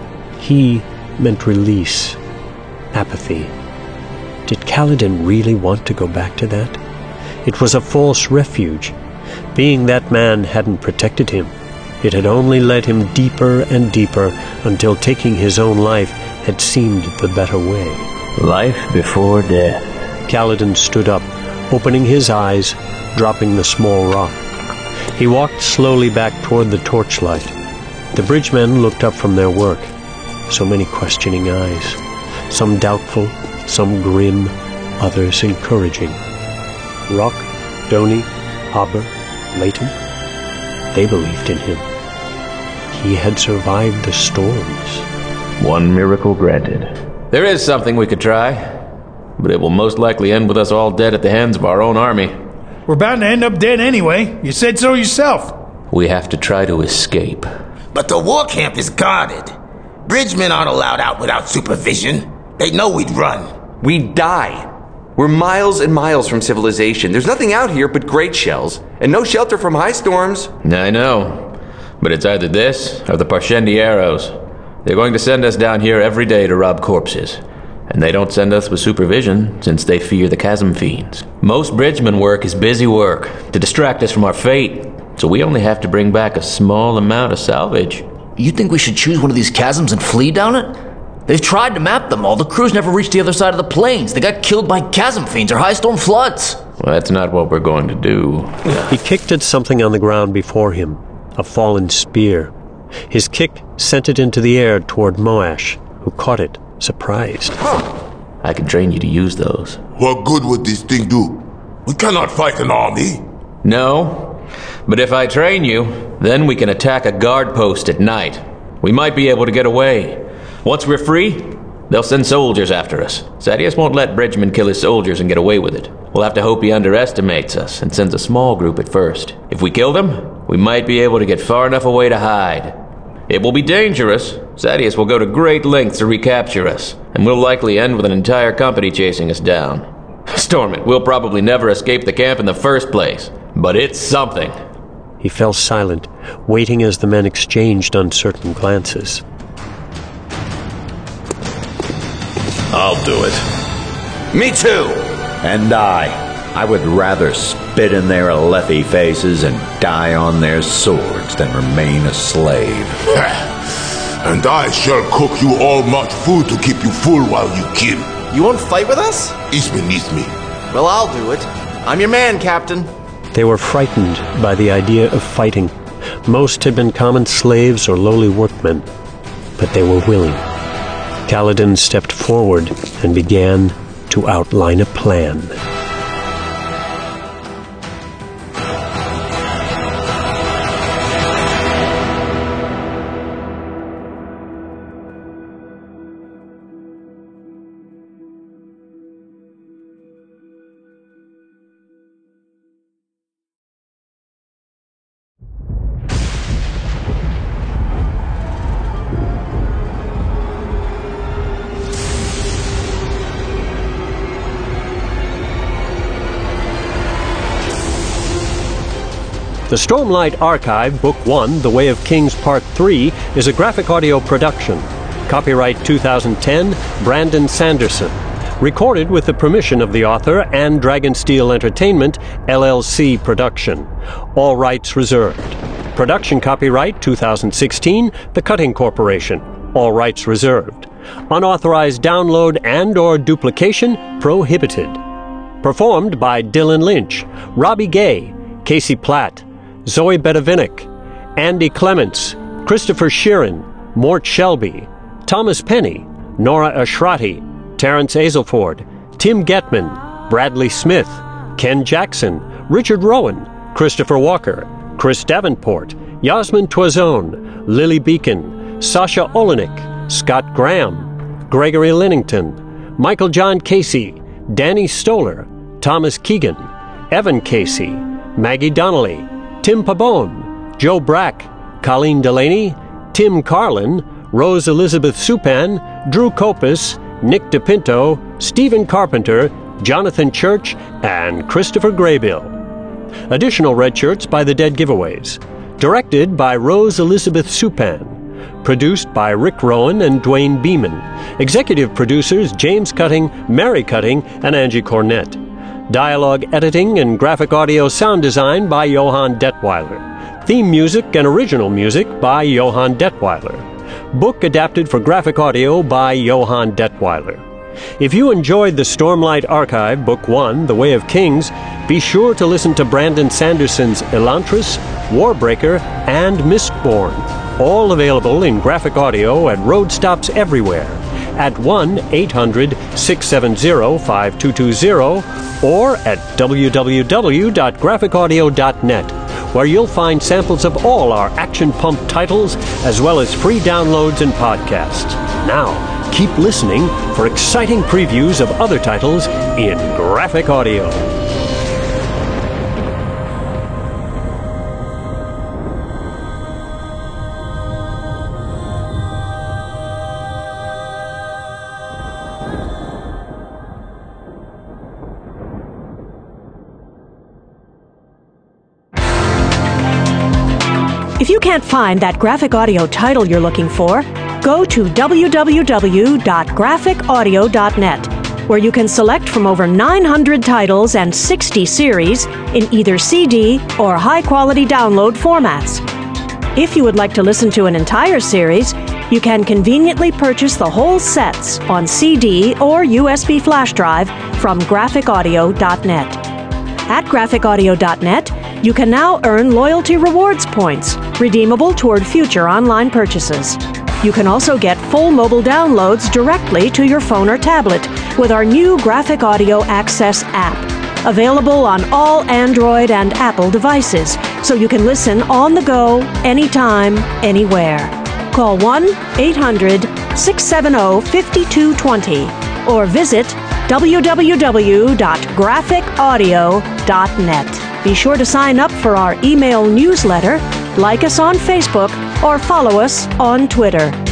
He meant release, apathy. Did Kaladin really want to go back to that? It was a false refuge. Being that man hadn't protected him. It had only led him deeper and deeper until taking his own life had seemed the better way. Life before death. Kaladin stood up, opening his eyes, dropping the small rock. He walked slowly back toward the torchlight. The bridgemen looked up from their work. So many questioning eyes. Some doubtful, some grim, others encouraging. Rock, Doni, Haber, Leighton, they believed in him. He had survived the storms. One miracle granted. There is something we could try. but it will most likely end with us all dead at the hands of our own army. We're bound to end up dead anyway. You said so yourself. We have to try to escape. But the war camp is guarded. Bridgemen aren't allowed out without supervision. They know we'd run. We'd die. We're miles and miles from civilization. There's nothing out here but great shells, and no shelter from high storms. I know, but it's either this or the Parshendi arrows. They're going to send us down here every day to rob corpses. And they don't send us with supervision, since they fear the chasm fiends. Most bridgeman work is busy work, to distract us from our fate. So we only have to bring back a small amount of salvage. You think we should choose one of these chasms and flee down it? They've tried to map them all. The crews never reached the other side of the plains. They got killed by chasm fiends or high storm floods. Well, that's not what we're going to do. He kicked at something on the ground before him, a fallen spear. His kick sent it into the air toward Moash, who caught it, surprised. I can train you to use those. What good would this thing do? We cannot fight an army. No, but if I train you, then we can attack a guard post at night. We might be able to get away. Once we're free, they'll send soldiers after us. Sadeas won't let Bridgman kill his soldiers and get away with it. We'll have to hope he underestimates us and sends a small group at first. If we kill them, we might be able to get far enough away to hide. It will be dangerous. Sadeas will go to great lengths to recapture us, and we'll likely end with an entire company chasing us down. Storm it, we'll probably never escape the camp in the first place, but it's something. He fell silent, waiting as the men exchanged uncertain glances. I'll do it. Me too. And I. I would rather spit in their Alethi faces and die on their swords than remain a slave. And I shall cook you all much food to keep you full while you kill. You won't fight with us? It's beneath me. Well, I'll do it. I'm your man, Captain. They were frightened by the idea of fighting. Most had been common slaves or lowly workmen, but they were willing. Kaladin stepped forward and began to outline a plan. The Stormlight Archive, Book one, The Way of Kings, Part three, is a graphic audio production. Copyright two thousand ten, Brandon Sanderson. Recorded with the permission of the author and Dragonsteel Entertainment, L L C Production. All rights reserved. Production copyright two thousand sixteen, The Cutting Corporation. All rights reserved. Unauthorized download and or duplication prohibited. Performed by Dylan Lynch, Robbie Gay, Casey Platt, Zoe Bedavinick, Andy Clements, Christopher Sheeran, Mort Shelby, Thomas Penny, Nora Ashrati, Terrence Azelford, Tim Getman, Bradley Smith, Ken Jackson, Richard Rowan, Christopher Walker, Chris Davenport, Yasmin Toison, Lily Beacon, Sasha Olenek, Scott Graham, Gregory Linnington, Michael John Casey, Danny Stoller, Thomas Keegan, Evan Casey, Maggie Donnelly, Tim Pabon, Joe Brack, Colleen Delaney, Tim Carlin, Rose Elizabeth Supan, Drew Copus, Nick DePinto, Stephen Carpenter, Jonathan Church, and Christopher Graybill. Additional red shirts by the Dead Giveaways. Directed by Rose Elizabeth Supan. Produced by Rick Rowan and Dwayne Beeman. Executive producers James Cutting, Mary Cutting, and Angie Cornett. Dialogue editing and graphic audio sound design by Johann Detweiler. Theme music and original music by Johann Detweiler. Book adapted for graphic audio by Johann Detweiler. If you enjoyed the Stormlight Archive, Book one, The Way of Kings, be sure to listen to Brandon Sanderson's Elantris, Warbreaker, and Mistborn, all available in graphic audio at road stops everywhere at one eight hundred six seven zero five two two zero or at w w w dot graphic audio dot net, where you'll find samples of all our Action Pump titles, as well as free downloads and podcasts. Now, keep listening for exciting previews of other titles in graphic audio. If you can't find that graphic audio title you're looking for, go to w w w dot graphic audio dot net, where you can select from over nine hundred titles and sixty series in either C D or high-quality download formats. If you would like to listen to an entire series, you can conveniently purchase the whole sets on C D or U S B flash drive from graphic audio dot net. At graphic audio dot net, you can now earn loyalty rewards points, redeemable toward future online purchases. You can also get full mobile downloads directly to your phone or tablet with our new Graphic Audio Access app, available on all Android and Apple devices, so you can listen on the go, anytime, anywhere. Call one eight hundred, six seven zero, five two two zero or visit w w w dot graphic audio dot net. Be sure to sign up for our email newsletter, like us on Facebook, or follow us on Twitter.